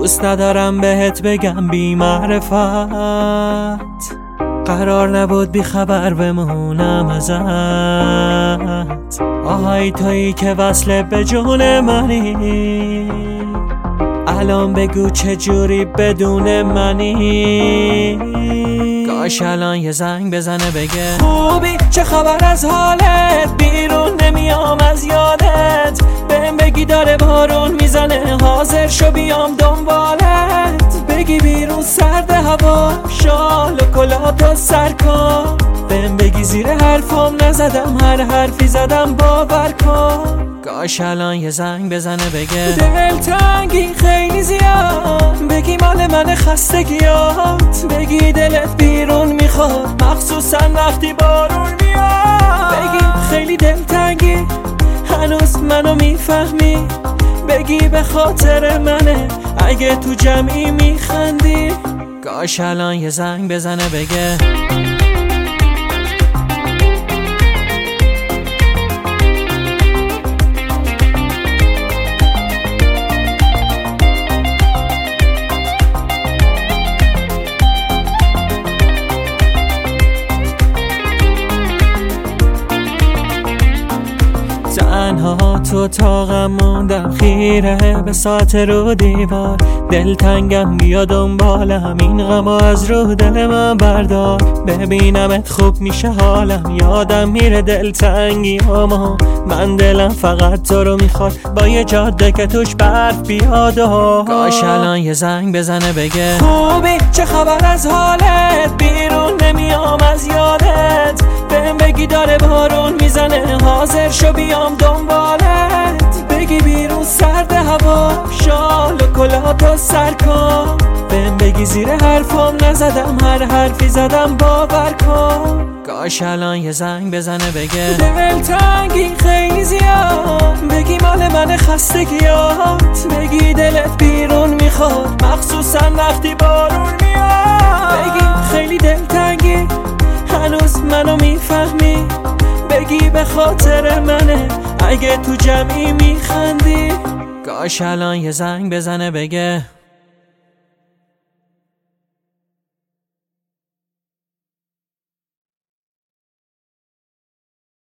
دوست ندارم بهت بگم بی معرفت، قرار نبود بی خبر بمونم ازت. آهای تویی که وصل به جون منی، الان بگو چجوری بدون منی. کاش الان یه زنگ بزنه بگه خوبی، چه خبر از حالت، بیرون نمیام از یادت. بهم بگی داره بارون میزنه، حاضر شو بیام دنبالت. بگی بیرون سرد هوا، شال و کلاهاتو سر کن. بهم بگی زیر حرفم نزدم، هر حرفی زدم باور کن. کاش الان یه زنگ بزنه بگه دلتنگی خیلی زیاد، بگی مال من خستگیات. بگی دلت بیرون میخواد، مخصوصا وقتی بارون میاد. بگی خیلی دلتنگی، هنوز منو میفهمی. بگی به خاطر منه، اگه تو جمعی میخندی. کاش الان یه زنگ بزنه بگه تنها تو اتاقم موندم، خیره به ساعت رو دیوار. دلتنگم بیا دنبالم، این غمو از رو دل من بردار. ببینمت خوب میشه حالم، یادم میره دلتنگی اما من دلم فقط تو رو میخواد، با یه جاده که توش برف بیاد. کاش الان یه زنگ بزنه بگه خوبی، چه خبر از حالت، بیرون نمیام از یادت. بهم بگی داره بارون میزنه، حاضر شو بیام دنبالت. بگی بیرون سرد هوا، شال و کلاهاتو سر کن. بهم بگی زیر حرفم نزدم، هر حرفی زدم باور کن. کاش الان یه زنگ بزنه بگه دلتنگی خیلی زیاد، بگی مال من خستگیات. بگی دلت بیرون میخواد، مخصوصا وقتی بارون میاد. بگی خیلی دلتنگی، هنوز منو میفهمی. بگی به خاطر منه، اگه تو جمعی میخندی. کاش الان یه زنگ بزنه بگه